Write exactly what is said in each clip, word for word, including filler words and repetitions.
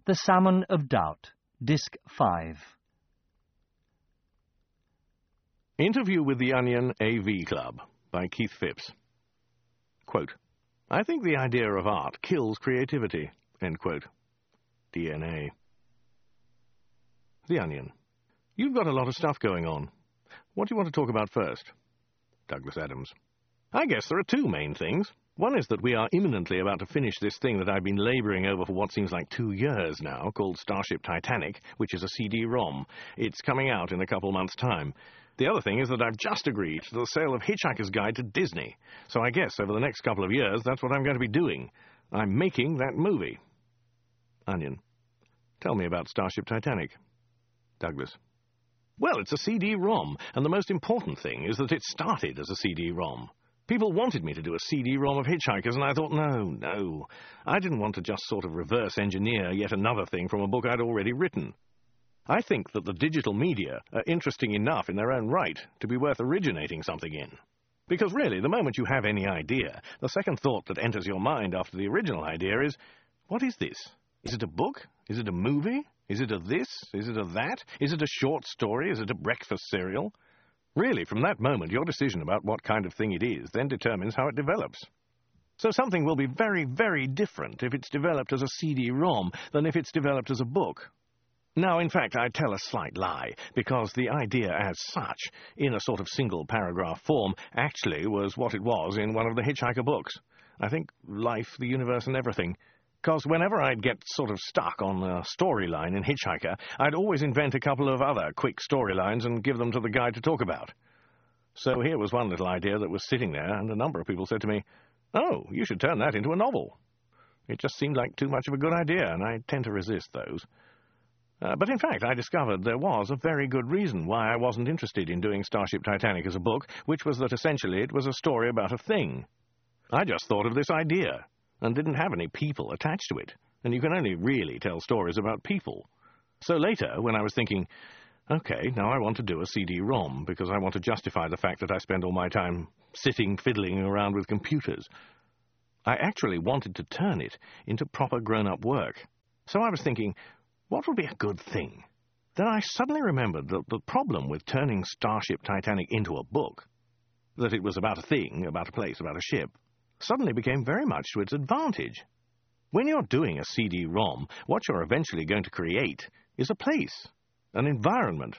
The Salmon of Doubt, Disc five. Interview with the Onion A V Club by Keith Phipps. Quote, I think the idea of art kills creativity. End quote. D N A. The Onion. You've got a lot of stuff going on. What do you want to talk about first? Douglas Adams. I guess there are two main things. One is that we are imminently about to finish this thing that I've been labouring over for what seems like two years now, called Starship Titanic, which is a C D ROM. It's coming out in a couple months' time. The other thing is that I've just agreed to the sale of Hitchhiker's Guide to Disney. So I guess over the next couple of years, that's what I'm going to be doing. I'm making that movie. Onion. Tell me about Starship Titanic. Douglas. Well, it's a C D ROM, and the most important thing is that it started as a C D ROM. People wanted me to do a C D ROM of Hitchhikers, and I thought, no, no. I didn't want to just sort of reverse engineer yet another thing from a book I'd already written. I think that the digital media are interesting enough in their own right to be worth originating something in. Because really, the moment you have any idea, the second thought that enters your mind after the original idea is, what is this? Is it a book? Is it a movie? Is it a this? Is it a that? Is it a short story? Is it a breakfast cereal? Really, from that moment, your decision about what kind of thing it is then determines how it develops. So something will be very, very different if it's developed as a C D ROM than if it's developed as a book. Now, in fact, I tell a slight lie, because the idea as such, in a sort of single-paragraph form, actually was what it was in one of the Hitchhiker books. I think Life, the Universe, and Everything. Because whenever I'd get sort of stuck on a storyline in Hitchhiker, I'd always invent a couple of other quick storylines and give them to the guy to talk about. So here was one little idea that was sitting there, and a number of people said to me, oh, you should turn that into a novel. It just seemed like too much of a good idea, and I tend to resist those. Uh, but in fact, I discovered there was a very good reason why I wasn't interested in doing Starship Titanic as a book, which was that essentially it was a story about a thing. I just thought of this idea, and didn't have any people attached to it, and you can only really tell stories about people. So later, when I was thinking, okay, now I want to do a C D ROM, because I want to justify the fact that I spend all my time sitting fiddling around with computers, I actually wanted to turn it into proper grown-up work. So I was thinking, what would be a good thing? Then I suddenly remembered that the problem with turning Starship Titanic into a book, that it was about a thing, about a place, about a ship, suddenly became very much to its advantage. When you're doing a C D ROM, what you're eventually going to create is a place, an environment.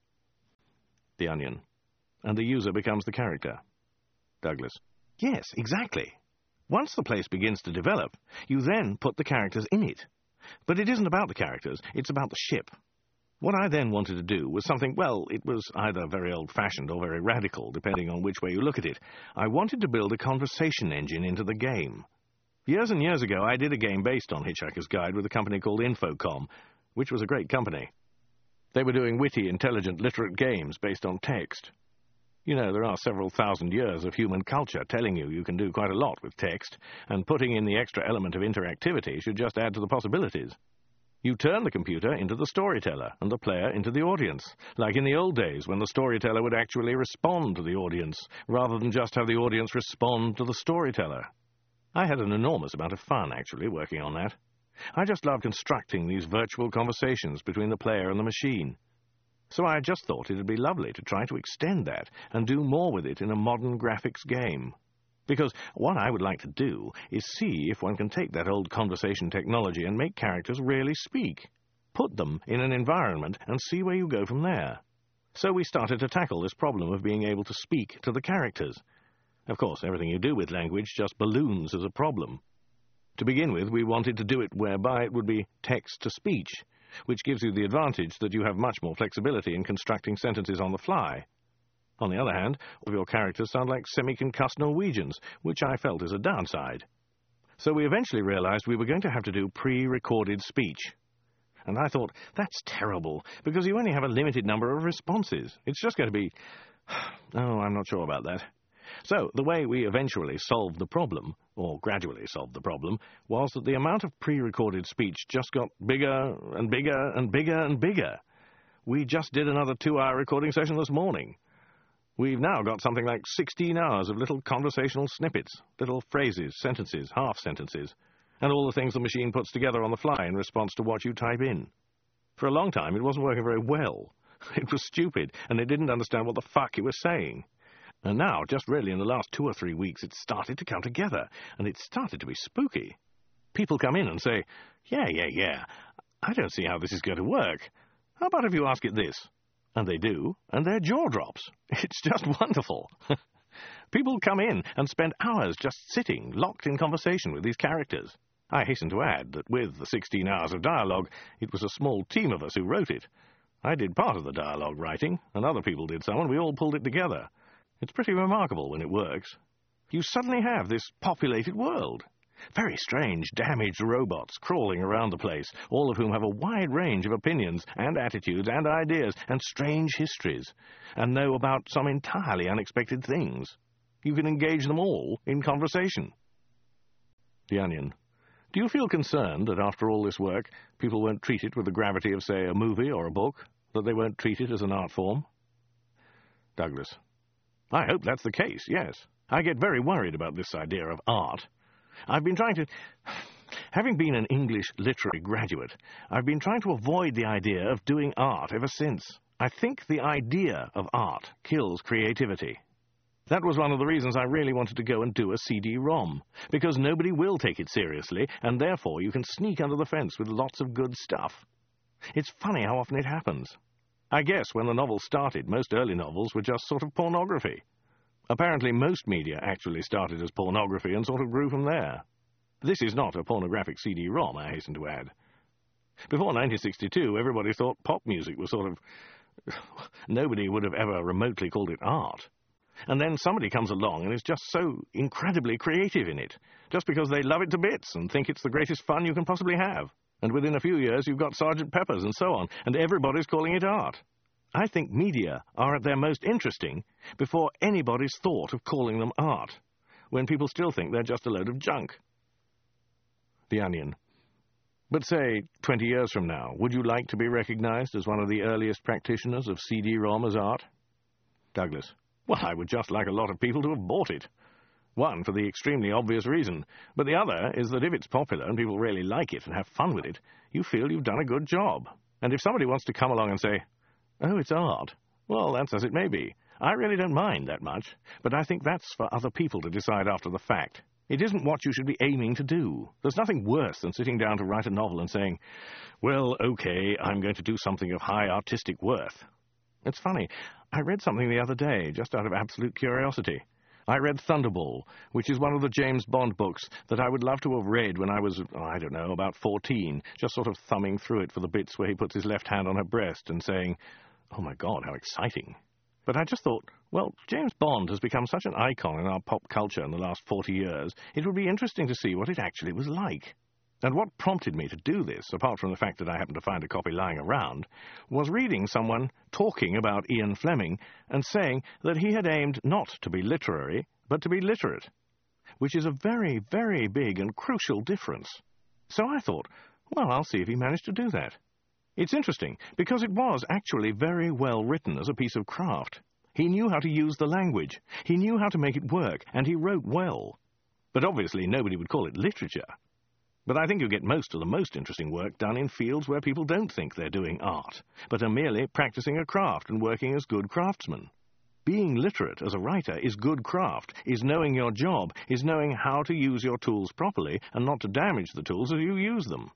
The Onion. And the user becomes the character. Douglas. Yes, exactly. Once the place begins to develop, you then put the characters in it. But it isn't about the characters, it's about the ship. What I then wanted to do was something, well, it was either very old-fashioned or very radical, depending on which way you look at it. I wanted to build a conversation engine into the game. Years and years ago, I did a game based on Hitchhiker's Guide with a company called Infocom, which was a great company. They were doing witty, intelligent, literate games based on text. You know, there are several thousand years of human culture telling you you can do quite a lot with text, and putting in the extra element of interactivity should just add to the possibilities. You turn the computer into the storyteller, and the player into the audience, like in the old days when the storyteller would actually respond to the audience, rather than just have the audience respond to the storyteller. I had an enormous amount of fun, actually, working on that. I just loved constructing these virtual conversations between the player and the machine. So I just thought it would be lovely to try to extend that and do more with it in a modern graphics game. Because what I would like to do is see if one can take that old conversation technology and make characters really speak. Put them in an environment and see where you go from there. So we started to tackle this problem of being able to speak to the characters. Of course, everything you do with language just balloons as a problem. To begin with, we wanted to do it whereby it would be text-to-speech, which gives you the advantage that you have much more flexibility in constructing sentences on the fly. On the other hand, all of your characters sound like semi-concussed Norwegians, which I felt is a downside. So we eventually realized we were going to have to do pre-recorded speech. And I thought, that's terrible, because you only have a limited number of responses. It's just going to be... oh, I'm not sure about that. So the way we eventually solved the problem, or gradually solved the problem, was that the amount of pre-recorded speech just got bigger and bigger and bigger and bigger. We just did another two-hour recording session this morning. We've now got something like sixteen hours of little conversational snippets, little phrases, sentences, half-sentences. and all the things the machine puts together on the fly in response to what you type in. For a long time, it wasn't working very well. It was stupid, and it didn't understand what the fuck it was saying. And now, just really in the last two or three weeks, it's started to come together, and it's started to be spooky. People come in and say, yeah, yeah, yeah, I don't see how this is going to work. How about if you ask it this? And they do, and their jaw drops. It's just wonderful. People come in and spend hours just sitting, locked in conversation with these characters. I hasten to add that with the sixteen hours of dialogue, it was a small team of us who wrote it. I did part of the dialogue writing, and other people did some, and we all pulled it together. It's pretty remarkable when it works. You suddenly have this populated world. Very strange, damaged robots crawling around the place, all of whom have a wide range of opinions and attitudes and ideas and strange histories, and know about some entirely unexpected things. You can engage them all in conversation. The Onion. Do you feel concerned that after all this work, people won't treat it with the gravity of, say, a movie or a book? That they won't treat it as an art form? Douglas. I hope that's the case, yes. I get very worried about this idea of art. I've been trying to... Having been an English literary graduate, I've been trying to avoid the idea of doing art ever since. I think the idea of art kills creativity. That was one of the reasons I really wanted to go and do a C D ROM, because nobody will take it seriously, and therefore you can sneak under the fence with lots of good stuff. It's funny how often it happens. I guess when the novel started, most early novels were just sort of pornography. Apparently most media actually started as pornography and sort of grew from there. This is not a pornographic C D ROM, I hasten to add. Before nineteen sixty-two, everybody thought pop music was sort of... Nobody would have ever remotely called it art. And then somebody comes along and is just so incredibly creative in it, just because they love it to bits and think it's the greatest fun you can possibly have. And within a few years you've got Sergeant Pepper's and so on, and everybody's calling it art. I think media are at their most interesting before anybody's thought of calling them art, when people still think they're just a load of junk. The Onion. But say, twenty years from now, would you like to be recognized as one of the earliest practitioners of C D ROM as art? Douglas. Well, I would just like a lot of people to have bought it. One, for the extremely obvious reason, but the other is that if it's popular and people really like it and have fun with it, you feel you've done a good job. And if somebody wants to come along and say, oh, it's art, well, that's as it may be. I really don't mind that much, but I think that's for other people to decide after the fact. It isn't what you should be aiming to do. There's nothing worse than sitting down to write a novel and saying, well, okay, I'm going to do something of high artistic worth. It's funny, I read something the other day, just out of absolute curiosity. I read Thunderball, which is one of the James Bond books that I would love to have read when I was, oh, I don't know, about fourteen, just sort of thumbing through it for the bits where he puts his left hand on her breast and saying, oh my God, how exciting. But I just thought, well, James Bond has become such an icon in our pop culture in the last forty years, it would be interesting to see what it actually was like. And what prompted me to do this, apart from the fact that I happened to find a copy lying around, was reading someone talking about Ian Fleming and saying that he had aimed not to be literary, but to be literate, which is a very, very big and crucial difference. So I thought, well, I'll see if he managed to do that. It's interesting, because it was actually very well written as a piece of craft. He knew how to use the language, he knew how to make it work, and he wrote well. But obviously nobody would call it literature. But I think you get most of the most interesting work done in fields where people don't think they're doing art, but are merely practicing a craft and working as good craftsmen. Being literate as a writer is good craft, is knowing your job, is knowing how to use your tools properly and not to damage the tools as you use them.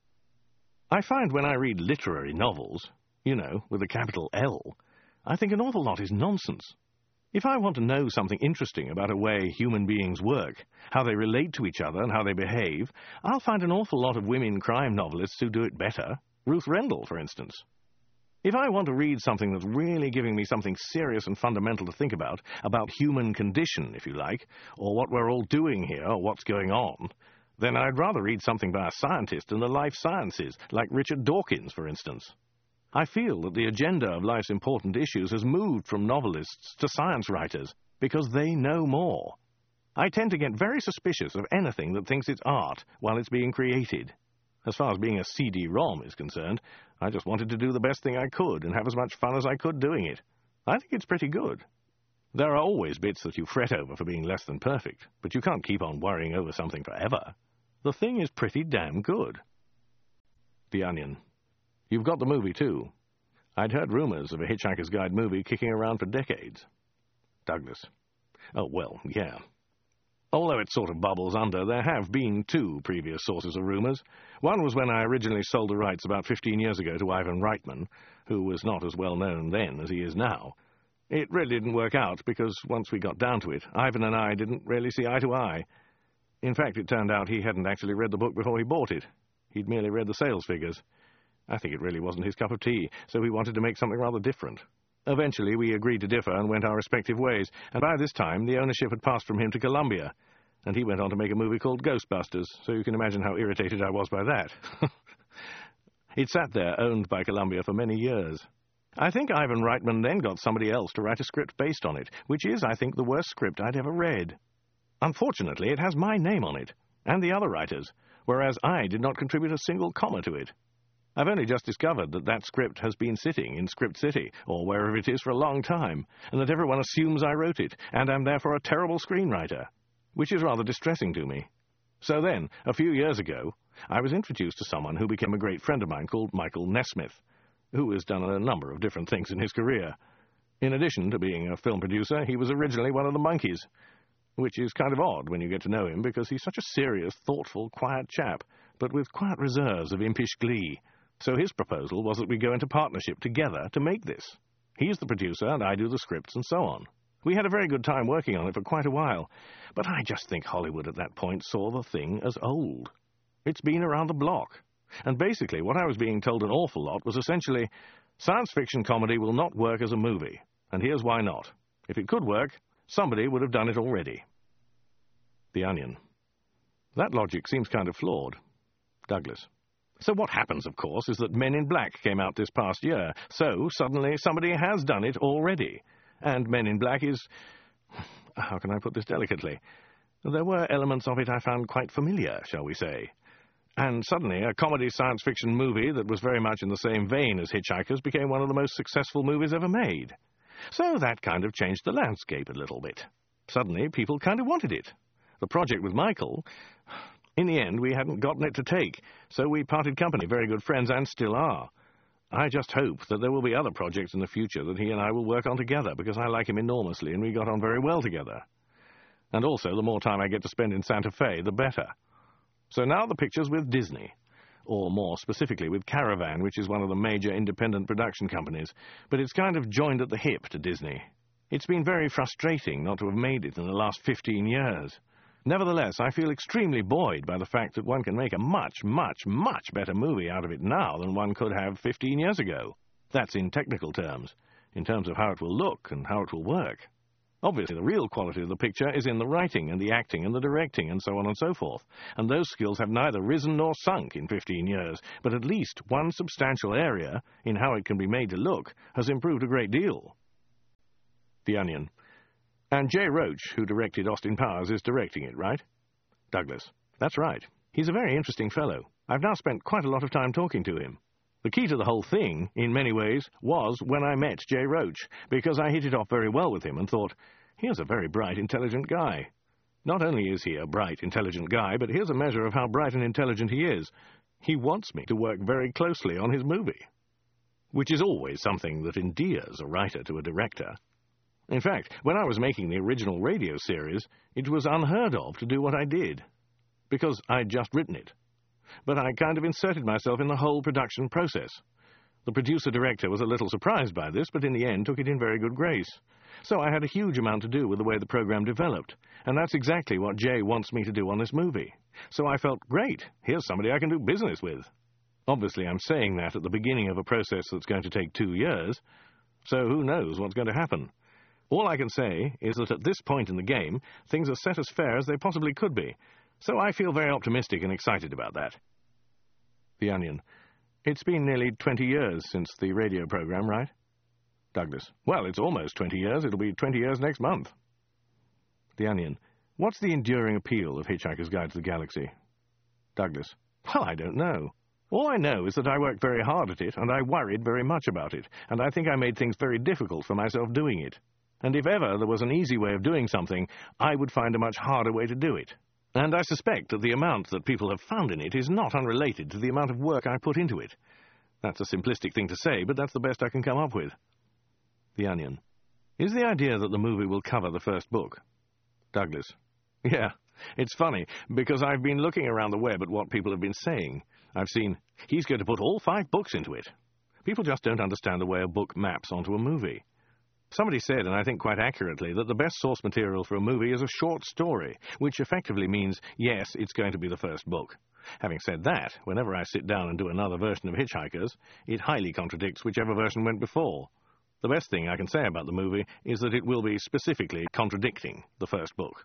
I find when I read literary novels, you know, with a capital L, I think an awful lot is nonsense. If I want to know something interesting about a way human beings work, how they relate to each other and how they behave, I'll find an awful lot of women crime novelists who do it better. Ruth Rendell, for instance. If I want to read something that's really giving me something serious and fundamental to think about, about human condition, if you like, or what we're all doing here, or what's going on, then I'd rather read something by a scientist in the life sciences, like Richard Dawkins, for instance. I feel that the agenda of life's important issues has moved from novelists to science writers because they know more. I tend to get very suspicious of anything that thinks it's art while it's being created. As far as being a C D ROM is concerned, I just wanted to do the best thing I could and have as much fun as I could doing it. I think it's pretty good. There are always bits that you fret over for being less than perfect, but you can't keep on worrying over something forever. The thing is pretty damn good. The Onion. You've got the movie, too. I'd heard rumours of a Hitchhiker's Guide movie kicking around for decades. Douglas. Oh, well, yeah. Although it sort of bubbles under, there have been two previous sources of rumours. One was when I originally sold the rights about fifteen years ago to Ivan Reitman, who was not as well known then as he is now. It really didn't work out, because once we got down to it, Ivan and I didn't really see eye to eye. In fact, it turned out he hadn't actually read the book before he bought it. He'd merely read the sales figures. I think it really wasn't his cup of tea, so we wanted to make something rather different. Eventually, we agreed to differ and went our respective ways, and by this time, the ownership had passed from him to Columbia, and he went on to make a movie called Ghostbusters, so you can imagine how irritated I was by that. It sat there, owned by Columbia, for many years. I think Ivan Reitman then got somebody else to write a script based on it, which is, I think, the worst script I'd ever read. Unfortunately, it has my name on it, and the other writers, whereas I did not contribute a single comma to it. I've only just discovered that that script has been sitting in Script City, or wherever it is, for a long time, and that everyone assumes I wrote it, and am therefore a terrible screenwriter, which is rather distressing to me. So then, a few years ago, I was introduced to someone who became a great friend of mine called Michael Nesmith, who has done a number of different things in his career. In addition to being a film producer, he was originally one of the Monkees, which is kind of odd when you get to know him, because he's such a serious, thoughtful, quiet chap, but with quiet reserves of impish glee. So his proposal was that we go into partnership together to make this. He's the producer, and I do the scripts, and so on. We had a very good time working on it for quite a while, but I just think Hollywood at that point saw the thing as old. It's been around the block. And basically, what I was being told an awful lot was essentially, science fiction comedy will not work as a movie, and here's why not. If it could work, somebody would have done it already. The Onion. That logic seems kind of flawed. Douglas. So what happens, of course, is that Men in Black came out this past year, so suddenly somebody has done it already. And Men in Black is... how can I put this delicately? There were elements of it I found quite familiar, shall we say. And suddenly a comedy science fiction movie that was very much in the same vein as Hitchhikers became one of the most successful movies ever made. So that kind of changed the landscape a little bit. Suddenly people kind of wanted it. The project with Michael... in the end, we hadn't gotten it to take, so we parted company, very good friends, and still are. I just hope that there will be other projects in the future that he and I will work on together, because I like him enormously, and we got on very well together. And also, the more time I get to spend in Santa Fe, the better. So now the picture's with Disney, or more specifically with Caravan, which is one of the major independent production companies, but it's kind of joined at the hip to Disney. It's been very frustrating not to have made it in the last fifteen years. Nevertheless, I feel extremely buoyed by the fact that one can make a much, much, much better movie out of it now than one could have fifteen years ago. That's in technical terms, in terms of how it will look and how it will work. Obviously, the real quality of the picture is in the writing and the acting and the directing and so on and so forth, and those skills have neither risen nor sunk in fifteen years, but at least one substantial area in how it can be made to look has improved a great deal. The Onion. And Jay Roach, who directed Austin Powers, is directing it, right? Douglas. That's right. He's a very interesting fellow. I've now spent quite a lot of time talking to him. The key to the whole thing, in many ways, was when I met Jay Roach, because I hit it off very well with him and thought, here's a very bright, intelligent guy. Not only is he a bright, intelligent guy, but here's a measure of how bright and intelligent he is. He wants me to work very closely on his movie, which is always something that endears a writer to a director. In fact, when I was making the original radio series, it was unheard of to do what I did, because I'd just written it. But I kind of inserted myself in the whole production process. The producer-director was a little surprised by this, but in the end took it in very good grace. So I had a huge amount to do with the way the program developed, and that's exactly what Jay wants me to do on this movie. So I felt, great, here's somebody I can do business with. Obviously, I'm saying that at the beginning of a process that's going to take two years, so who knows what's going to happen. All I can say is that at this point in the game, things are set as fair as they possibly could be, so I feel very optimistic and excited about that. The Onion. It's been nearly twenty years since the radio program, right? Douglas. Well, it's almost twenty years. It'll be twenty years next month. The Onion. What's the enduring appeal of Hitchhiker's Guide to the Galaxy? Douglas. Well, I don't know. All I know is that I worked very hard at it, and I worried very much about it, and I think I made things very difficult for myself doing it. And if ever there was an easy way of doing something, I would find a much harder way to do it. And I suspect that the amount that people have found in it is not unrelated to the amount of work I put into it. That's a simplistic thing to say, but that's the best I can come up with. The Onion. Is the idea that the movie will cover the first book? Douglas. Yeah, it's funny, because I've been looking around the web at what people have been saying. I've seen, he's going to put all five books into it. People just don't understand the way a book maps onto a movie. Somebody said, and I think quite accurately, that the best source material for a movie is a short story, which effectively means, yes, it's going to be the first book. Having said that, whenever I sit down and do another version of Hitchhikers, it highly contradicts whichever version went before. The best thing I can say about the movie is that it will be specifically contradicting the first book.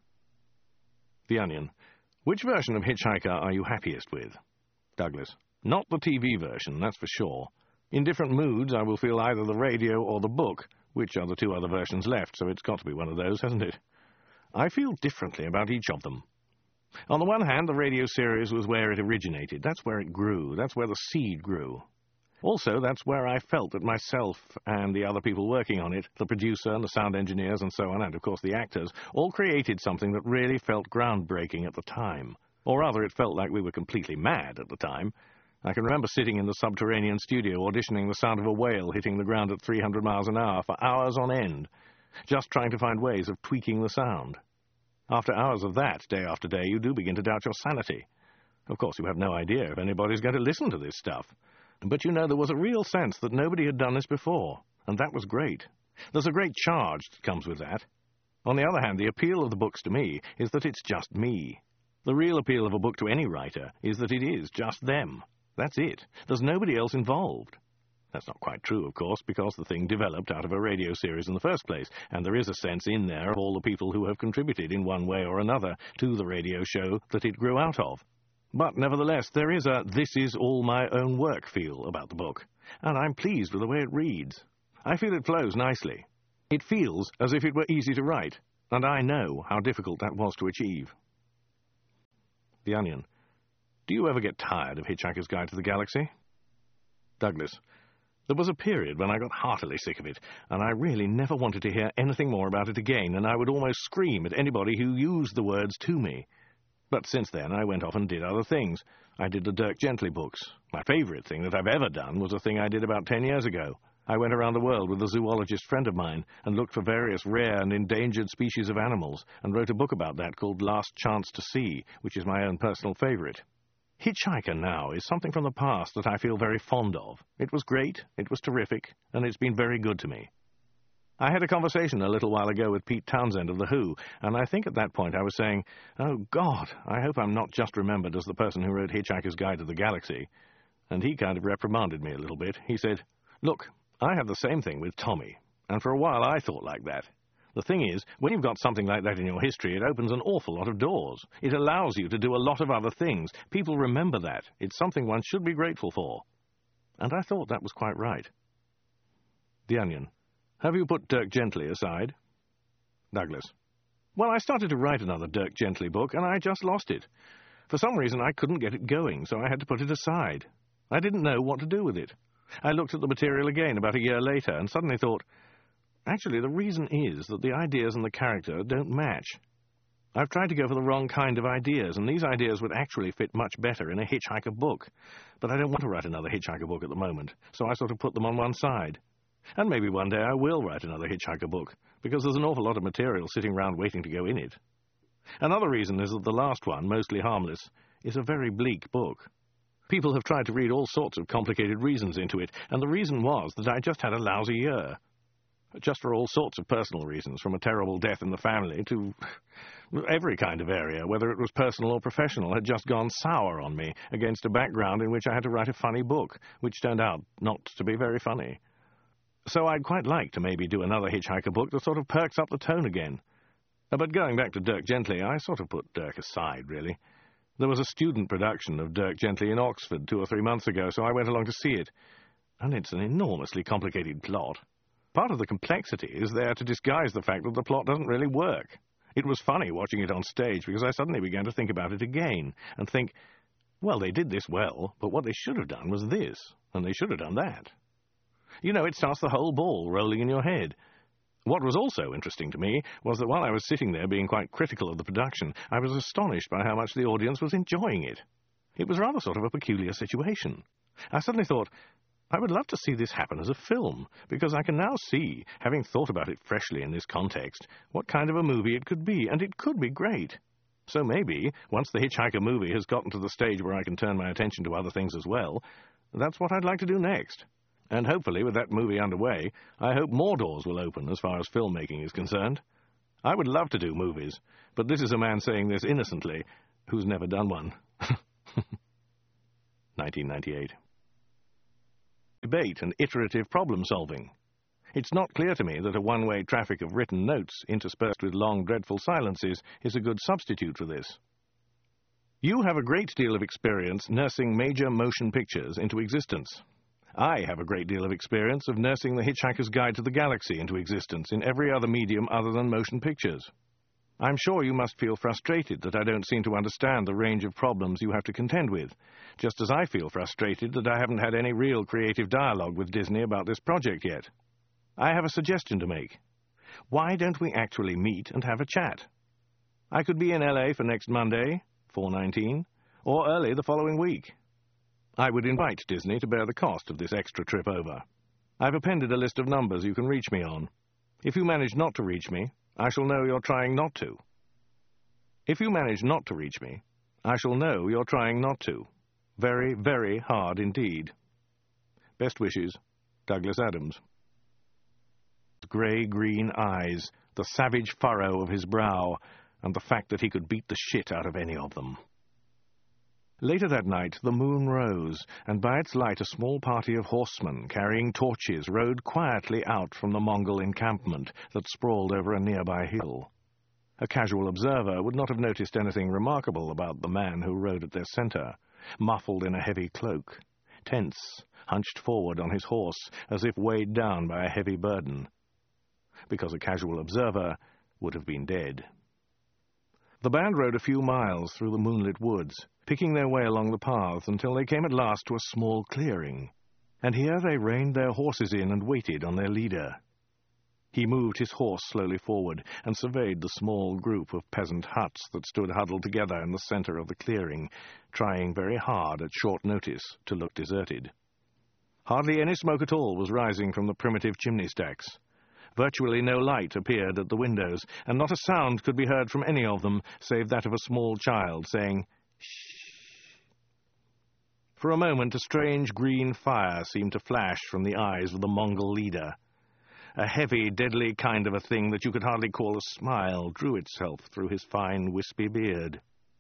The Onion. Which version of Hitchhiker are you happiest with? Douglas. Not the T V version, that's for sure. In different moods, I will feel either the radio or the book, which are the two other versions left, so it's got to be one of those, hasn't it? I feel differently about each of them. On the one hand, the radio series was where it originated. That's where it grew. That's where the seed grew. Also, that's where I felt that myself and the other people working on it, the producer and the sound engineers and so on, and of course the actors, all created something that really felt groundbreaking at the time. Or rather, it felt like we were completely mad at the time. I can remember sitting in the subterranean studio auditioning the sound of a whale hitting the ground at three hundred miles an hour for hours on end, just trying to find ways of tweaking the sound. After hours of that, day after day, you do begin to doubt your sanity. Of course, you have no idea if anybody's going to listen to this stuff. But you know, there was a real sense that nobody had done this before, and that was great. There's a great charge that comes with that. On the other hand, the appeal of the books to me is that it's just me. The real appeal of a book to any writer is that it is just them. That's it. There's nobody else involved. That's not quite true, of course, because the thing developed out of a radio series in the first place, and there is a sense in there of all the people who have contributed in one way or another to the radio show that it grew out of. But nevertheless, there is a this is all my own work feel about the book, and I'm pleased with the way it reads. I feel it flows nicely. It feels as if it were easy to write, and I know how difficult that was to achieve. The Onion. Do you ever get tired of Hitchhiker's Guide to the Galaxy? Douglas. There was a period when I got heartily sick of it, and I really never wanted to hear anything more about it again, and I would almost scream at anybody who used the words to me. But since then, I went off and did other things. I did the Dirk Gently books. My favourite thing that I've ever done was a thing I did about ten years ago. I went around the world with a zoologist friend of mine and looked for various rare and endangered species of animals, and wrote a book about that called Last Chance to See, which is my own personal favourite. Hitchhiker now is something from the past that I feel very fond of. It was great, it was terrific, and it's been very good to me. I had a conversation a little while ago with Pete Townsend of The Who, and I think at that point I was saying, oh, God, I hope I'm not just remembered as the person who wrote Hitchhiker's Guide to the Galaxy. And he kind of reprimanded me a little bit. He said, look, I have the same thing with Tommy, and for a while I thought like that. The thing is, when you've got something like that in your history, it opens an awful lot of doors. It allows you to do a lot of other things. People remember that. It's something one should be grateful for. And I thought that was quite right. The Onion. Have you put Dirk Gently aside? Douglas. Well, I started to write another Dirk Gently book, and I just lost it. For some reason, I couldn't get it going, so I had to put it aside. I didn't know what to do with it. I looked at the material again about a year later, and suddenly thought, actually, the reason is that the ideas and the character don't match. I've tried to go for the wrong kind of ideas, and these ideas would actually fit much better in a Hitchhiker book. But I don't want to write another Hitchhiker book at the moment, so I sort of put them on one side. And maybe one day I will write another Hitchhiker book, because there's an awful lot of material sitting around waiting to go in it. Another reason is that the last one, Mostly Harmless, is a very bleak book. People have tried to read all sorts of complicated reasons into it, and the reason was that I just had a lousy year. Just for all sorts of personal reasons, from a terrible death in the family to every kind of area, whether it was personal or professional, had just gone sour on me against a background in which I had to write a funny book, which turned out not to be very funny. So I'd quite like to maybe do another Hitchhiker book that sort of perks up the tone again. But going back to Dirk Gently, I sort of put Dirk aside, really. There was a student production of Dirk Gently in Oxford two or three months ago, so I went along to see it. And it's an enormously complicated plot. Part of the complexity is there to disguise the fact that the plot doesn't really work. It was funny watching it on stage, because I suddenly began to think about it again, and think, well, they did this well, but what they should have done was this, and they should have done that. You know, it starts the whole ball rolling in your head. What was also interesting to me was that while I was sitting there being quite critical of the production, I was astonished by how much the audience was enjoying it. It was rather sort of a peculiar situation. I suddenly thought, I would love to see this happen as a film, because I can now see, having thought about it freshly in this context, what kind of a movie it could be, and it could be great. So maybe, once the Hitchhiker movie has gotten to the stage where I can turn my attention to other things as well, that's what I'd like to do next. And hopefully, with that movie underway, I hope more doors will open as far as filmmaking is concerned. I would love to do movies, but this is a man saying this innocently, who's never done one. nineteen ninety-eight. Debate and iterative problem-solving. It's not clear to me that a one-way traffic of written notes, interspersed with long, dreadful silences, is a good substitute for this. You have a great deal of experience nursing major motion pictures into existence. I have a great deal of experience of nursing The Hitchhiker's Guide to the Galaxy into existence in every other medium other than motion pictures. I'm sure you must feel frustrated that I don't seem to understand the range of problems you have to contend with, just as I feel frustrated that I haven't had any real creative dialogue with Disney about this project yet. I have a suggestion to make. Why don't we actually meet and have a chat? I could be in L A for next Monday, four nineteen, or early the following week. I would invite Disney to bear the cost of this extra trip over. I've appended a list of numbers you can reach me on. If you manage not to reach me, I shall know you're trying not to. If you manage not to reach me, I shall know you're trying not to. Very, very hard indeed. Best wishes, Douglas Adams. Grey-green eyes, the savage furrow of his brow, and the fact that he could beat the shit out of any of them. Later that night, the moon rose, and by its light a small party of horsemen carrying torches rode quietly out from the Mongol encampment that sprawled over a nearby hill. A casual observer would not have noticed anything remarkable about the man who rode at their centre, muffled in a heavy cloak, tense, hunched forward on his horse as if weighed down by a heavy burden, because a casual observer would have been dead. The band rode a few miles through the moonlit woods, picking their way along the paths until they came at last to a small clearing, and here they reined their horses in and waited on their leader. He moved his horse slowly forward and surveyed the small group of peasant huts that stood huddled together in the centre of the clearing, trying very hard at short notice to look deserted. Hardly any smoke at all was rising from the primitive chimney stacks. Virtually no light appeared at the windows, and not a sound could be heard from any of them, save that of a small child saying, "Shh." For a moment, a strange green fire seemed to flash from the eyes of the Mongol leader. A heavy, deadly kind of a thing that you could hardly call a smile drew itself through his fine, wispy beard.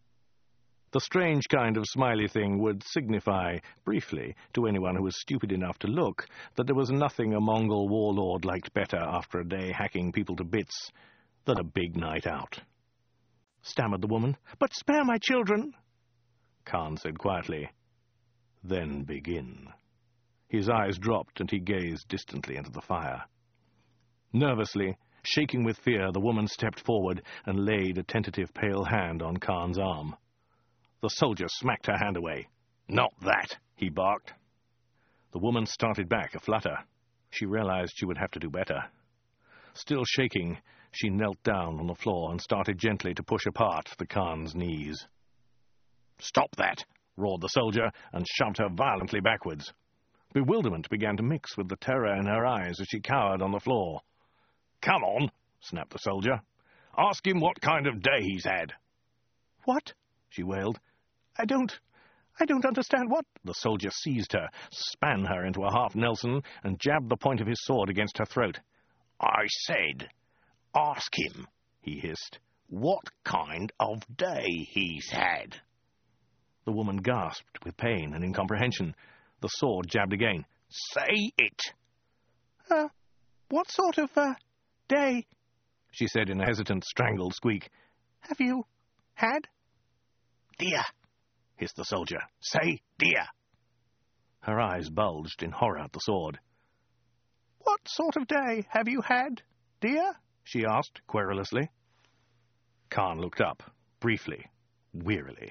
The strange kind of smiley thing would signify, briefly, to anyone who was stupid enough to look, that there was nothing a Mongol warlord liked better after a day hacking people to bits than a big night out. Stammered the woman. "But spare my children," Khan said quietly. "Then begin." His eyes dropped and he gazed distantly into the fire. Nervously, shaking with fear, the woman stepped forward and laid a tentative pale hand on Khan's arm. The soldier smacked her hand away. "Not that," he barked. The woman started back, a flutter. She realized she would have to do better. Still shaking, she knelt down on the floor and started gently to push apart the Khan's knees. "Stop that!" roared the soldier, and shoved her violently backwards. Bewilderment began to mix with the terror in her eyes as she cowered on the floor. "Come on," snapped the soldier. "Ask him what kind of day he's had." "What?" she wailed. I don't... I don't understand what—" The soldier seized her, span her into a half-Nelson, and jabbed the point of his sword against her throat. "I said, ask him," he hissed, "what kind of day he's had." The woman gasped with pain and incomprehension. The sword jabbed again. "Say it." Uh, what sort of, uh, day?" she said in a hesitant, strangled squeak. "Have you had?" "Dear," hissed the soldier. "Say dear." Her eyes bulged in horror at the sword. "What sort of day have you had, dear?" she asked querulously. Khan looked up, briefly, wearily.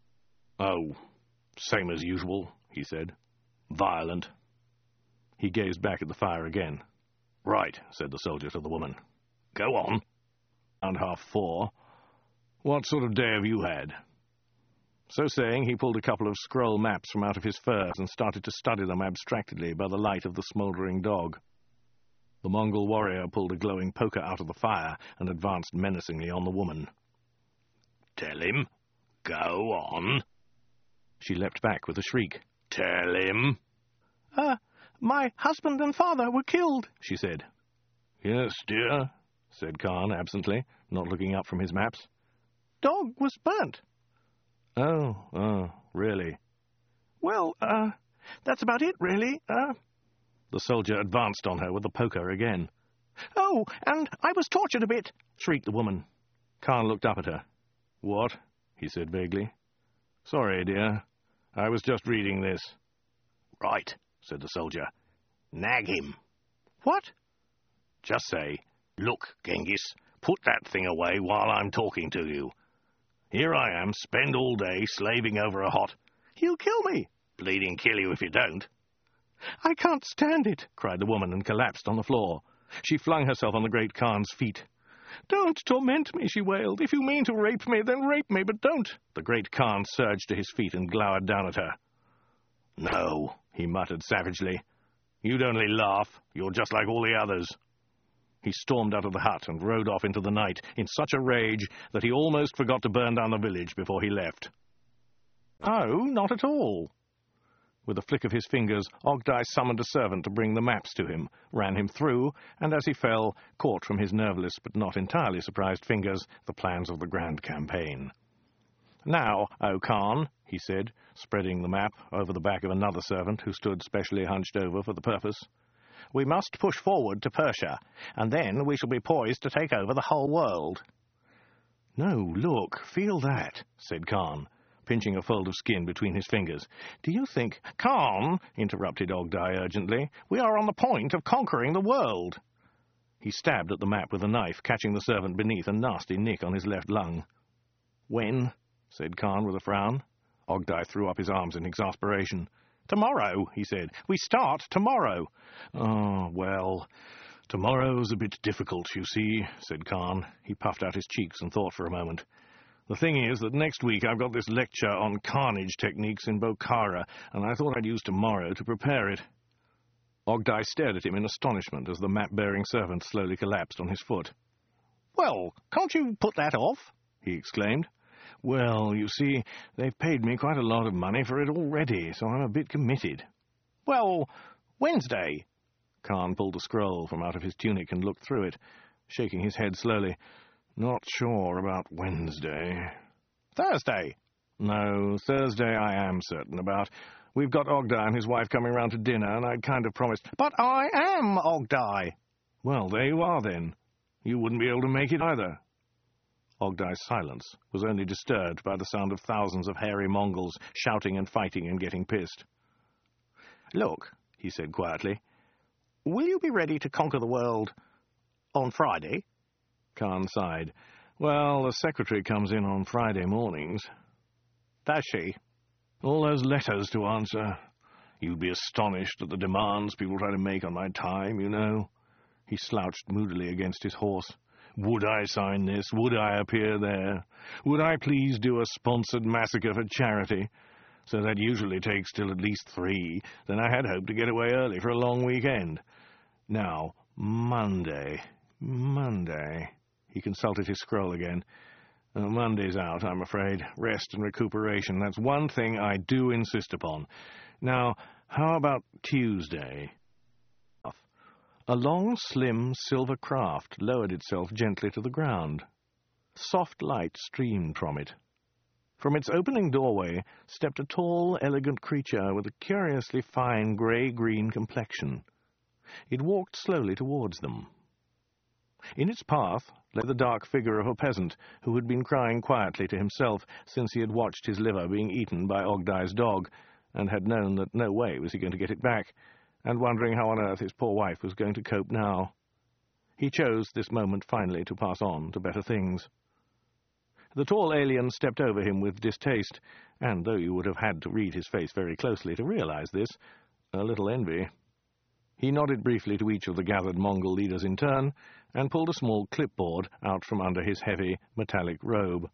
"Oh, same as usual," he said. "Violent." He gazed back at the fire again. Right, said the soldier to the woman. Go on. And half four. What sort of day have you had? So saying, he pulled a couple of scroll maps from out of his furs and started to study them abstractedly by the light of the smouldering dog. The Mongol warrior pulled a glowing poker out of the fire and advanced menacingly on the woman. Tell him. Go on. She leapt back with a shriek. Tell him. Uh, my husband and father were killed, she said. Yes, dear, said Khan absently, not looking up from his maps. Dog was burnt. Oh, oh, really? Well, uh, that's about it, really, uh... The soldier advanced on her with the poker again. Oh, and I was tortured a bit, shrieked the woman. Khan looked up at her. What? He said vaguely. Sorry, dear. I was just reading this. Right, said the soldier. Nag him. What? Just say, look, Genghis, put that thing away while I'm talking to you. Here I am, spend all day slaving over a hot... He'll kill me. Bleeding kill you if you don't. I can't stand it, cried the woman and collapsed on the floor. She flung herself on the great Khan's feet. Don't torment me, she wailed. If you mean to rape me, then rape me, but don't. The great Khan surged to his feet and glowered down at her. No, he muttered savagely. You'd only laugh. You're just like all the others. He stormed out of the hut and rode off into the night in such a rage that he almost forgot to burn down the village before he left. Oh, not at all. With a flick of his fingers, Ogdai summoned a servant to bring the maps to him, ran him through, and as he fell, caught from his nerveless but not entirely surprised fingers the plans of the grand campaign. Now, O Khan, he said, spreading the map over the back of another servant who stood specially hunched over for the purpose, we must push forward to Persia, and then we shall be poised to take over the whole world. No, look, feel that, said Khan, pinching a fold of skin between his fingers. Do you think... Khan, interrupted Ogdai urgently, we are on the point of conquering the world. He stabbed at the map with a knife, catching the servant beneath a nasty nick on his left lung. When? Said Khan with a frown. Ogdai threw up his arms in exasperation. Tomorrow, he said. We start tomorrow. Oh, well, tomorrow's a bit difficult, you see, said Khan. He puffed out his cheeks and thought for a moment. The thing is that next week I've got this lecture on carnage techniques in Bokhara, and I thought I'd use tomorrow to prepare it. Ogdai stared at him in astonishment as the map-bearing servant slowly collapsed on his foot. Well, can't you put that off? He exclaimed. Well, you see, they've paid me quite a lot of money for it already, so I'm a bit committed. Well, Wednesday. Khan pulled a scroll from out of his tunic and looked through it, shaking his head slowly. Not sure about Wednesday. Thursday? No, Thursday I am certain about. We've got Ogdai and his wife coming round to dinner, and I'd kind of promised... But I am Ogdai! Well, there you are, then. You wouldn't be able to make it either. Ogdai's silence was only disturbed by the sound of thousands of hairy Mongols shouting and fighting and getting pissed. Look, he said quietly, will you be ready to conquer the world on Friday? Khan sighed. Well, the secretary comes in on Friday mornings. Does she? All those letters to answer. You'd be astonished at the demands people try to make on my time, you know. He slouched moodily against his horse. Would I sign this? Would I appear there? Would I please do a sponsored massacre for charity? So that usually takes till at least three. Then I had hoped to get away early for a long weekend. Now, Monday. Monday... He consulted his scroll again. Uh, Monday's out, I'm afraid. Rest and recuperation. That's one thing I do insist upon. Now, how about Tuesday? A long, slim, silver craft lowered itself gently to the ground. Soft light streamed from it. From its opening doorway stepped a tall, elegant creature with a curiously fine grey-green complexion. It walked slowly towards them. In its path lay the dark figure of a peasant who had been crying quietly to himself since he had watched his liver being eaten by Ogdai's dog, and had known that no way was he going to get it back, and wondering how on earth his poor wife was going to cope now. He chose this moment finally to pass on to better things. The tall alien stepped over him with distaste, and though you would have had to read his face very closely to realize this, a little envy. He nodded briefly to each of the gathered Mongol leaders in turn, and pulled a small clipboard out from under his heavy, metallic robe.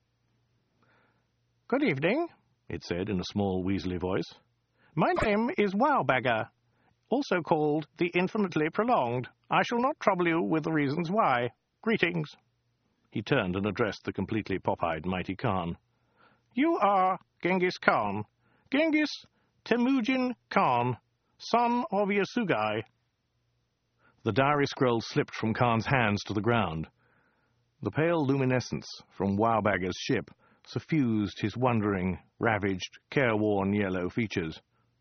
"Good evening," it said in a small, weaselly voice. "My name is Wowbagger, also called the Infinitely Prolonged. I shall not trouble you with the reasons why. Greetings." He turned and addressed the completely pop-eyed mighty Khan. "You are Genghis Khan, Genghis Temujin Khan, son of Yasugai." The diary scroll slipped from Khan's hands to the ground. The pale luminescence from Wowbagger's ship suffused his wondering, ravaged, careworn yellow features.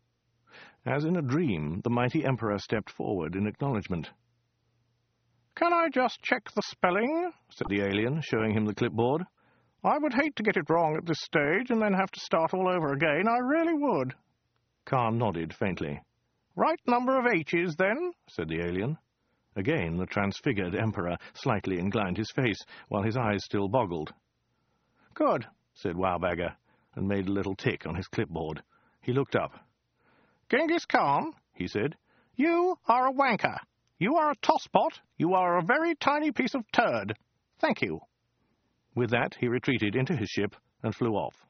As in a dream, the mighty Emperor stepped forward in acknowledgement. "Can I just check the spelling?" said the alien, showing him the clipboard. "I would hate to get it wrong at this stage and then have to start all over again. I really would." Khan nodded faintly. "Right number of H's, then," said the alien. Again the transfigured Emperor slightly inclined his face, while his eyes still boggled. "Good," said Wowbagger, and made a little tick on his clipboard. He looked up. "Genghis Khan," he said, "you are a wanker. You are a tosspot. You are a very tiny piece of turd. Thank you." With that, he retreated into his ship and flew off.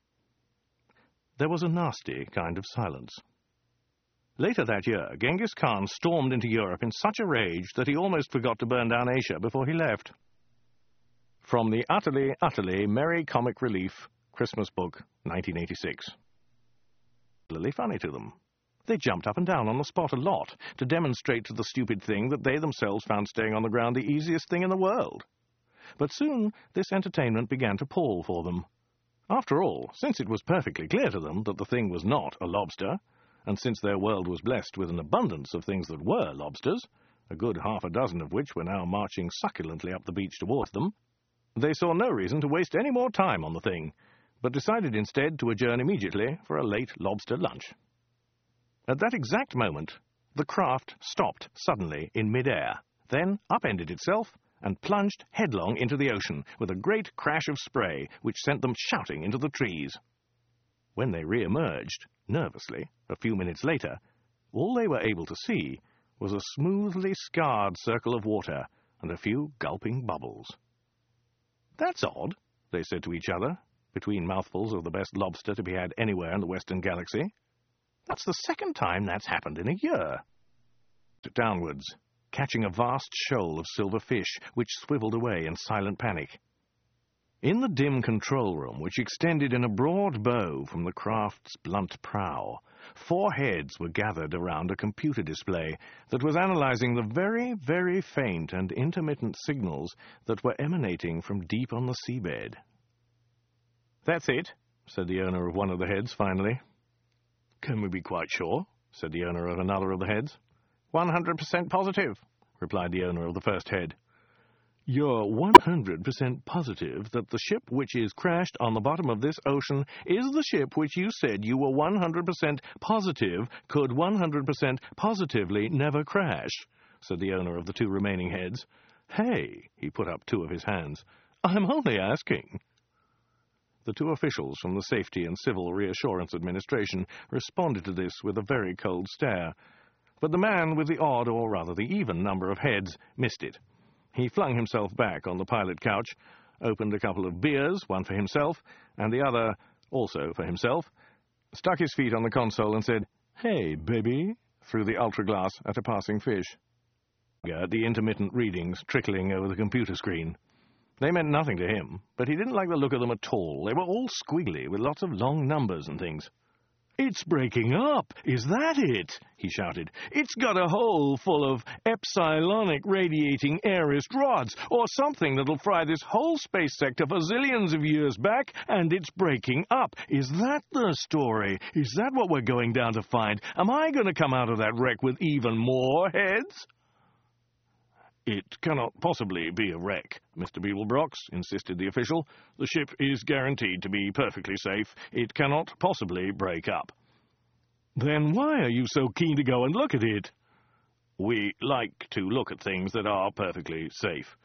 There was a nasty kind of silence. Later that year, Genghis Khan stormed into Europe in such a rage that he almost forgot to burn down Asia before he left. From the Utterly, Utterly Merry Comic Relief Christmas Book, nineteen eighty-six. Really funny to them. They jumped up and down on the spot a lot to demonstrate to the stupid thing that they themselves found staying on the ground the easiest thing in the world. But soon this entertainment began to pall for them. After all, since it was perfectly clear to them that the thing was not a lobster, and since their world was blessed with an abundance of things that were lobsters, a good half a dozen of which were now marching succulently up the beach towards them, they saw no reason to waste any more time on the thing, but decided instead to adjourn immediately for a late lobster lunch. At that exact moment, the craft stopped suddenly in mid-air, then upended itself and plunged headlong into the ocean with a great crash of spray which sent them shouting into the trees. When they re-emerged, nervously, a few minutes later, all they were able to see was a smoothly scarred circle of water and a few gulping bubbles. "That's odd," they said to each other, between mouthfuls of the best lobster to be had anywhere in the Western Galaxy. "That's the second time that's happened in a year." Downwards, catching a vast shoal of silver fish, which swiveled away in silent panic. In the dim control room, which extended in a broad bow from the craft's blunt prow, four heads were gathered around a computer display that was analyzing the very, very faint and intermittent signals that were emanating from deep on the seabed. "That's it," said the owner of one of the heads finally. "Can we be quite sure?" said the owner of another of the heads. One hundred percent positive," replied the owner of the first head. "You're one hundred percent positive that the ship which is crashed on the bottom of this ocean is the ship which you said you were one hundred percent positive could one hundred percent positively never crash?" said the owner of the two remaining heads. "Hey," he put up two of his hands, "I'm only asking." The two officials from the Safety and Civil Reassurance Administration responded to this with a very cold stare, but the man with the odd, or rather the even, number of heads missed it. He flung himself back on the pilot couch, opened a couple of beers, one for himself, and the other also for himself, stuck his feet on the console and said, "Hey, baby," through the ultra-glass at a passing fish. The intermittent readings trickling over the computer screen. They meant nothing to him, but he didn't like the look of them at all. They were all squiggly, with lots of long numbers and things. "It's breaking up! Is that it?" he shouted. "It's got a hole full of epsilonic radiating aorist rods, or something that'll fry this whole space sector for zillions of years back, and it's breaking up. Is that the story? Is that what we're going down to find? Am I going to come out of that wreck with even more heads?" "It cannot possibly be a wreck, Mister Beeblebrox," insisted the official. "The ship is guaranteed to be perfectly safe. It cannot possibly break up." "Then why are you so keen to go and look at it?" "We like to look at things that are perfectly safe."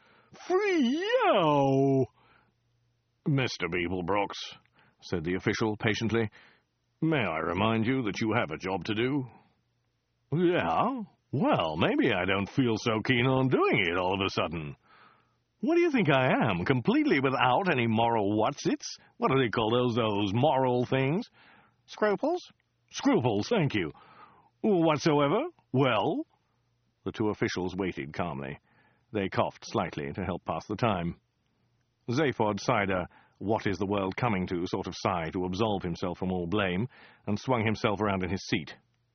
"Free-yow!" "Mister Beeblebrox," said the official patiently, "may I remind you that you have a job to do?" "Yeah?" Well, maybe I don't feel so keen on doing it all of a sudden. What do you think I am, completely without any moral whatsits? What do they call those, those moral things? Scruples? Scruples, thank you. Whatsoever? Well? The two officials waited calmly. They coughed slightly to help pass the time. Zaphod sighed a what is the world coming to sort of sigh to absolve himself from all blame, and swung himself around in his seat.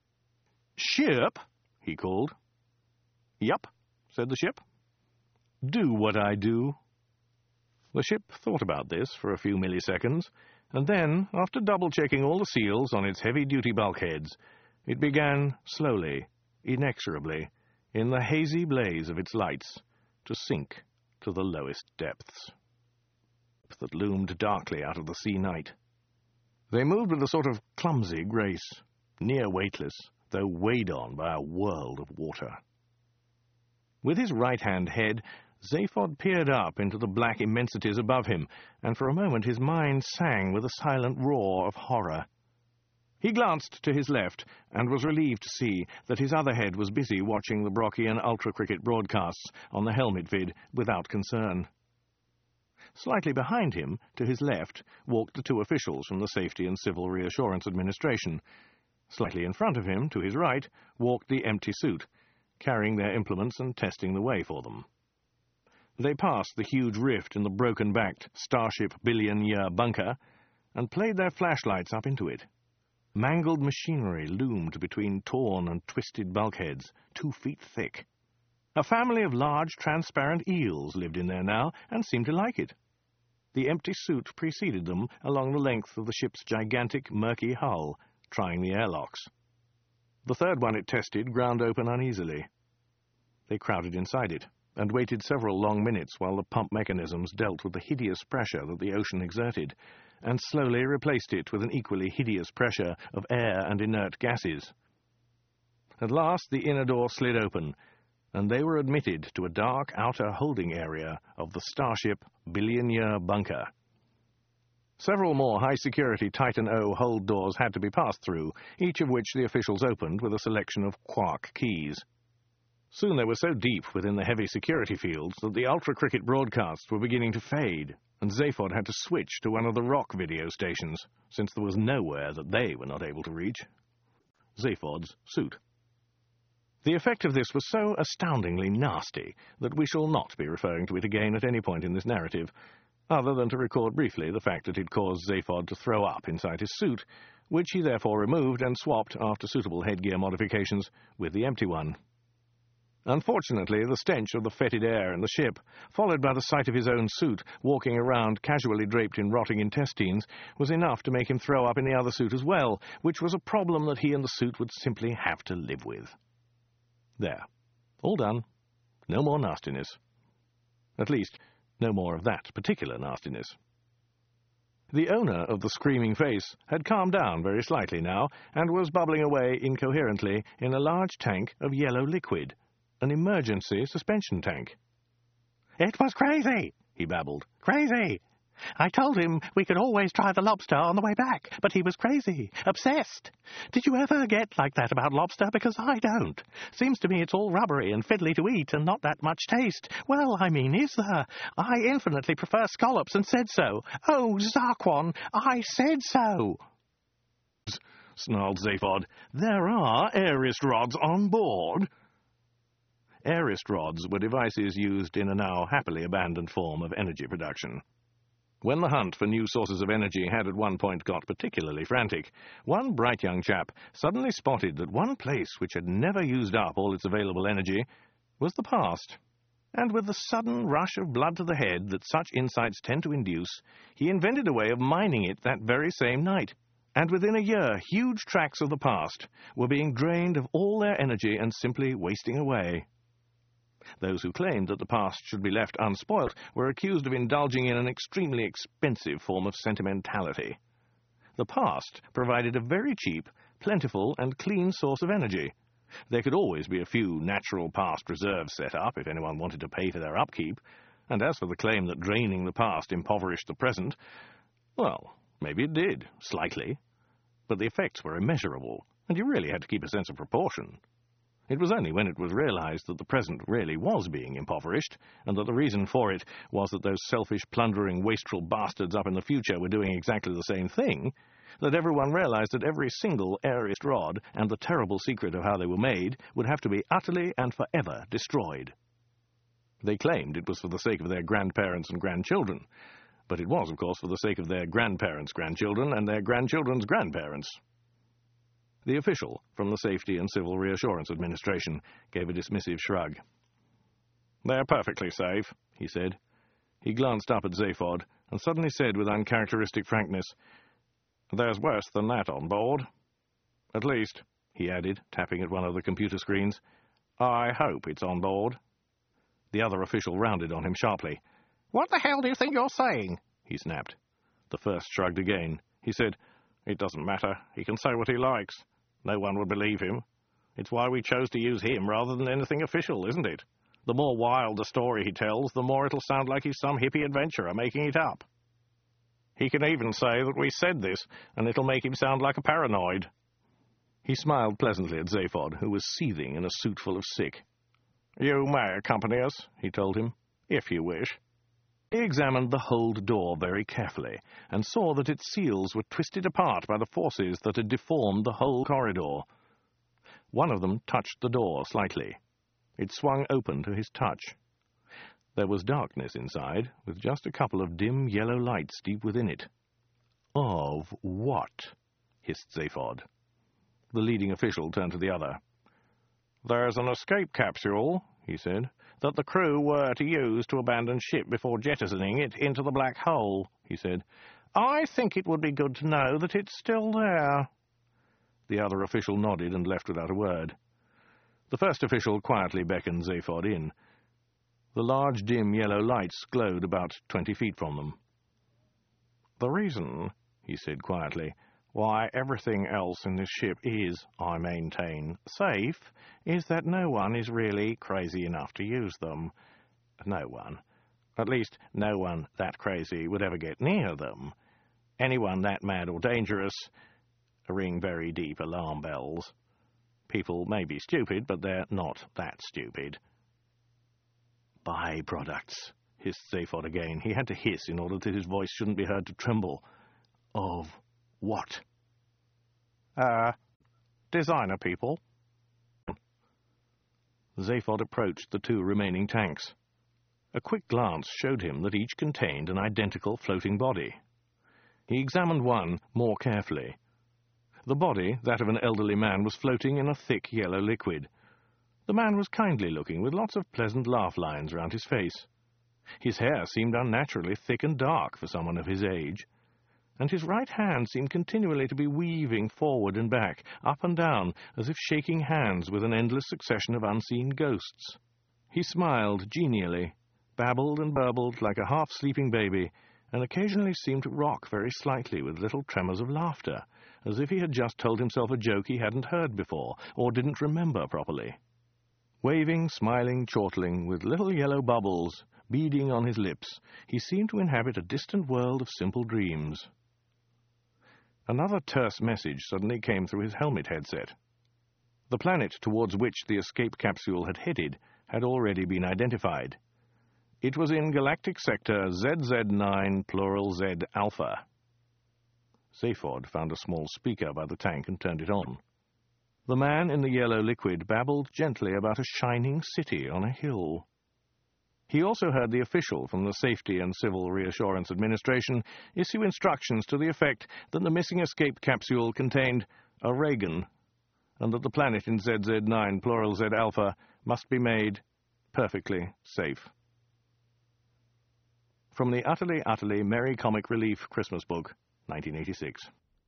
Ship? He called. Yup, said the ship. Do what I do. The ship thought about this for a few milliseconds, and then, after double-checking all the seals on its heavy-duty bulkheads, it began slowly, inexorably, in the hazy blaze of its lights, to sink to the lowest depths that loomed darkly out of the sea night. They moved with a sort of clumsy grace, near weightless, though weighed on by a world of water. With his right-hand head, Zaphod peered up into the black immensities above him, and for a moment his mind sang with a silent roar of horror. He glanced to his left, and was relieved to see that his other head was busy watching the Brockian ultra-cricket broadcasts on the helmet vid without concern. Slightly behind him, to his left, walked the two officials from the Safety and Civil Reassurance Administration. Slightly in front of him, to his right, walked the empty suit, carrying their implements and testing the way for them. They passed the huge rift in the broken-backed Starship billion-year bunker and played their flashlights up into it. Mangled machinery loomed between torn and twisted bulkheads, two feet thick. A family of large, transparent eels lived in there now and seemed to like it. The empty suit preceded them along the length of the ship's gigantic, murky hull, trying the airlocks. The third one it tested ground open uneasily. They crowded inside it, and waited several long minutes while the pump mechanisms dealt with the hideous pressure that the ocean exerted, and slowly replaced it with an equally hideous pressure of air and inert gases. At last the inner door slid open, and they were admitted to a dark outer holding area of the Starship billion-year bunker. Several more high-security Titan O hold doors had to be passed through, each of which the officials opened with a selection of quark keys. Soon they were so deep within the heavy security fields that the ultra-cricket broadcasts were beginning to fade, and Zaphod had to switch to one of the rock video stations, since there was nowhere that they were not able to reach. Zaphod's suit. The effect of this was so astoundingly nasty that we shall not be referring to it again at any point in this narrative, other than to record briefly the fact that it caused Zaphod to throw up inside his suit, which he therefore removed and swapped, after suitable headgear modifications, with the empty one. Unfortunately, the stench of the fetid air in the ship, followed by the sight of his own suit walking around casually draped in rotting intestines, was enough to make him throw up in the other suit as well, which was a problem that he and the suit would simply have to live with. There. All done. No more nastiness. At least, no more of that particular nastiness. The owner of the screaming face had calmed down very slightly now, and was bubbling away incoherently in a large tank of yellow liquid, an emergency suspension tank. "It was crazy," he babbled. "Crazy! I told him we could always try the lobster on the way back, but he was crazy, obsessed. Did you ever get like that about lobster? Because I don't. Seems to me it's all rubbery and fiddly to eat and not that much taste. Well, I mean, is there? I infinitely prefer scallops and said so. Oh, Zarquon, I said so." Snarled Zaphod. "There are airist rods on board." Airist rods were devices used in a now happily abandoned form of energy production. When the hunt for new sources of energy had at one point got particularly frantic, one bright young chap suddenly spotted that one place which had never used up all its available energy was the past. And with the sudden rush of blood to the head that such insights tend to induce, he invented a way of mining it that very same night. And within a year, huge tracts of the past were being drained of all their energy and simply wasting away. Those who claimed that the past should be left unspoilt were accused of indulging in an extremely expensive form of sentimentality. The past provided a very cheap, plentiful, and clean source of energy. There could always be a few natural past reserves set up if anyone wanted to pay for their upkeep, and as for the claim that draining the past impoverished the present, well, maybe it did, slightly, but the effects were immeasurable, and you really had to keep a sense of proportion. It was only when it was realized that the present really was being impoverished, and that the reason for it was that those selfish, plundering, wasteful bastards up in the future were doing exactly the same thing, that everyone realized that every single airist rod and the terrible secret of how they were made would have to be utterly and forever destroyed. They claimed it was for the sake of their grandparents and grandchildren, but it was, of course, for the sake of their grandparents' grandchildren and their grandchildren's grandparents. The official from the Safety and Civil Reassurance Administration gave a dismissive shrug. "They're perfectly safe," he said. He glanced up at Zaphod and suddenly said with uncharacteristic frankness, "There's worse than that on board. At least," he added, tapping at one of the computer screens, "I hope it's on board." The other official rounded on him sharply. "What the hell do you think you're saying?" he snapped. The first shrugged again. He said, "It doesn't matter. He can say what he likes. No one would believe him. It's why we chose to use him rather than anything official, isn't it? The more wild the story he tells, the more it'll sound like he's some hippie adventurer making it up. He can even say that we said this, and it'll make him sound like a paranoid." He smiled pleasantly at Zaphod, who was seething in a suit full of sick. "You may accompany us," he told him, "if you wish." He examined the hold door very carefully, and saw that its seals were twisted apart by the forces that had deformed the whole corridor. One of them touched the door slightly. It swung open to his touch. There was darkness inside, with just a couple of dim yellow lights deep within it. "Of what?" hissed Zaphod. The leading official turned to the other. "There's an escape capsule," he said, "that the crew were to use to abandon ship before jettisoning it into the black hole," he said. "I think it would be good to know that it's still there." The other official nodded and left without a word. The first official quietly beckoned Zaphod in. The large, dim yellow lights glowed about twenty feet from them. "The reason," he said quietly, "why everything else in this ship is, I maintain, safe, is that no one is really crazy enough to use them. No one. At least, no one that crazy would ever get near them. Anyone that mad or dangerous ring very deep alarm bells. People may be stupid, but they're not that stupid." "By-products," hissed Zaphod again. He had to hiss in order that his voice shouldn't be heard to tremble. "Of what?" Uh, designer people." Zaphod approached the two remaining tanks. A quick glance showed him that each contained an identical floating body. He examined one more carefully. The body, that of an elderly man, was floating in a thick yellow liquid. The man was kindly-looking, with lots of pleasant laugh lines round his face. His hair seemed unnaturally thick and dark for someone of his age, and his right hand seemed continually to be weaving forward and back, up and down, as if shaking hands with an endless succession of unseen ghosts. He smiled genially, babbled and burbled like a half-sleeping baby, and occasionally seemed to rock very slightly with little tremors of laughter, as if he had just told himself a joke he hadn't heard before, or didn't remember properly. Waving, smiling, chortling, with little yellow bubbles beading on his lips, he seemed to inhabit a distant world of simple dreams. Another terse message suddenly came through his helmet headset. The planet towards which the escape capsule had headed had already been identified. It was in Galactic Sector Z Z nine, plural Z Alpha. Zaphod found a small speaker by the tank and turned it on. The man in the yellow liquid babbled gently about a shining city on a hill. He also heard the official from the Safety and Civil Reassurance Administration issue instructions to the effect that the missing escape capsule contained a Reagan, and that the planet in Z Z nine, plural Z Alpha, must be made perfectly safe. From the Utterly, Utterly Merry Comic Relief Christmas Book, nineteen eighty-six.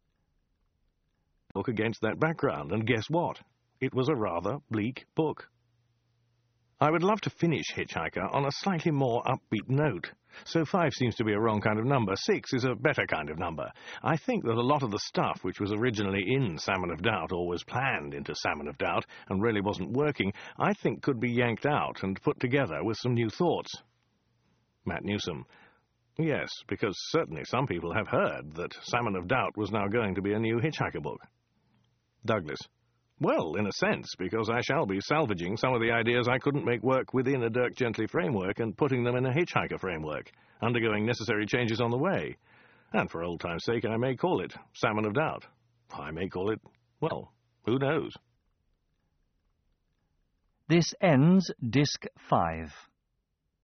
Look against that background, and guess what? It was a rather bleak book. I would love to finish Hitchhiker on a slightly more upbeat note. So five seems to be a wrong kind of number. Six is a better kind of number. I think that a lot of the stuff which was originally in Salmon of Doubt, or was planned into Salmon of Doubt, and really wasn't working, I think could be yanked out and put together with some new thoughts. Matt Newsom. Yes, because certainly some people have heard that Salmon of Doubt was now going to be a new Hitchhiker book. Douglas. Well, in a sense, because I shall be salvaging some of the ideas I couldn't make work within a Dirk Gently framework and putting them in a Hitchhiker framework, undergoing necessary changes on the way. And for old time's sake, I may call it Salmon of Doubt. I may call it, well, who knows? This ends Disc five.